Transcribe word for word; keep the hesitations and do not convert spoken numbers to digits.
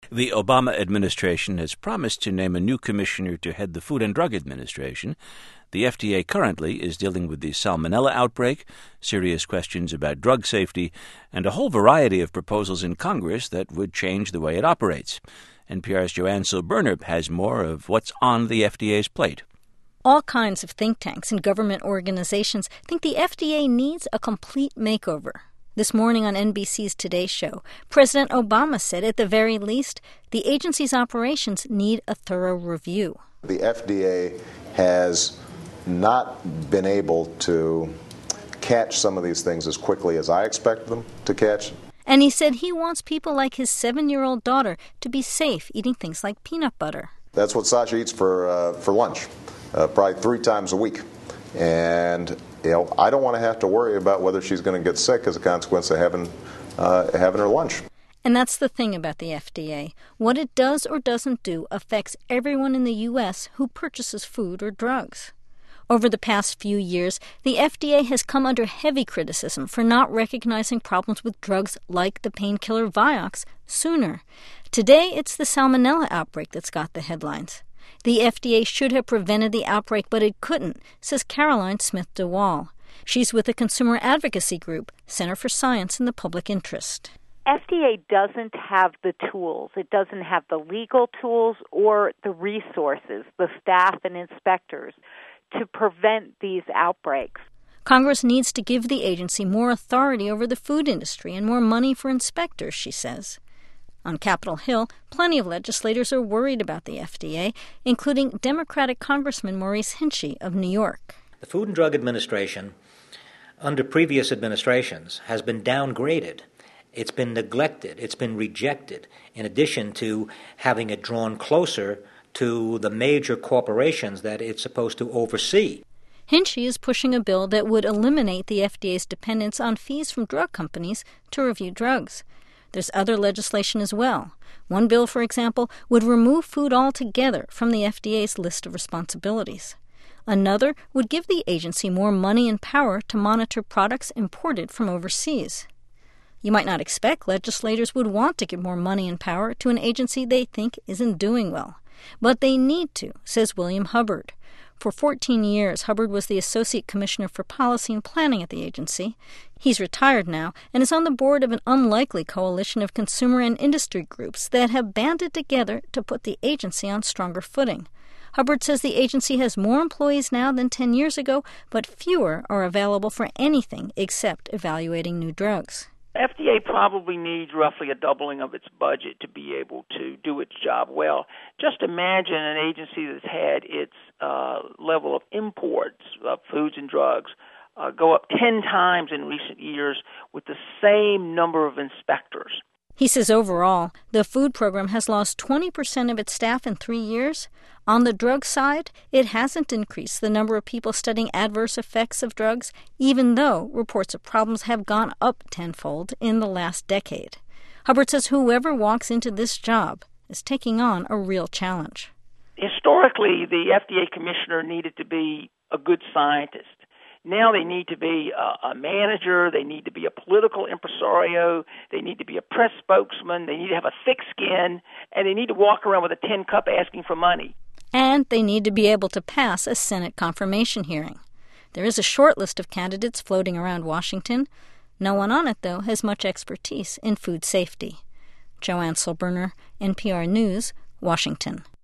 The Obama administration has promised to name a new commissioner to head the Food and Drug Administration. The F D A currently is dealing with the salmonella outbreak, serious questions about drug safety, and a whole variety of proposals in Congress that would change the way it operates. N P R's Joanne Silberner has more of what's on the F D A's plate. All kinds of think tanks and government organizations think the F D A needs a complete makeover. This morning on N B C's Today Show, President Obama said at the very least, the agency's operations need a thorough review. The F D A has not been able to catch some of these things as quickly as I expect them to catch. And he said he wants people like his seven-year-old daughter to be safe eating things like peanut butter. That's what Sasha eats for uh, for lunch, uh, probably three times a week. And you know, I don't want to have to worry about whether she's going to get sick as a consequence of having uh, having her lunch. And that's the thing about the F D A. What it does or doesn't do affects everyone in the U S who purchases food or drugs. Over the past few years, the F D A has come under heavy criticism for not recognizing problems with drugs like the painkiller Vioxx sooner. Today, it's the salmonella outbreak that's got the headlines. The F D A should have prevented the outbreak, but it couldn't, says Caroline Smith DeWall. She's with the consumer advocacy group, Center for Science in the Public Interest. F D A doesn't have the tools. It doesn't have the legal tools or the resources, the staff and inspectors, to prevent these outbreaks. Congress needs to give the agency more authority over the food industry and more money for inspectors, she says. On Capitol Hill, plenty of legislators are worried about the F D A, including Democratic Congressman Maurice Hinchey of New York. The Food and Drug Administration, under previous administrations, has been downgraded. It's been neglected. It's been rejected, in addition to having it drawn closer to the major corporations that it's supposed to oversee. Hinchey is pushing a bill that would eliminate the F D A's dependence on fees from drug companies to review drugs. There's other legislation as well. One bill, for example, would remove food altogether from the F D A's list of responsibilities. Another would give the agency more money and power to monitor products imported from overseas. You might not expect legislators would want to give more money and power to an agency they think isn't doing well. But they need to, says William Hubbard. For fourteen years, Hubbard was the Associate Commissioner for Policy and Planning at the agency. He's retired now and is on the board of an unlikely coalition of consumer and industry groups that have banded together to put the agency on stronger footing. Hubbard says the agency has more employees now than ten years ago, but fewer are available for anything except evaluating new drugs. F D A probably needs roughly a doubling of its budget to be able to do its job well. Just imagine an agency that's had its uh, level of imports of foods and drugs uh, go up ten times in recent years with the same number of inspectors. He says overall, the food program has lost twenty percent of its staff in three years. On the drug side, it hasn't increased the number of people studying adverse effects of drugs, even though reports of problems have gone up tenfold in the last decade. Hubbard says whoever walks into this job is taking on a real challenge. Historically, the F D A commissioner needed to be a good scientist. Now they need to be a, a manager, they need to be a political impresario, they need to be a press spokesman, they need to have a thick skin, and they need to walk around with a tin cup asking for money. And they need to be able to pass a Senate confirmation hearing. There is a short list of candidates floating around Washington. No one on it, though, has much expertise in food safety. Joanne Silberner, N P R News, Washington.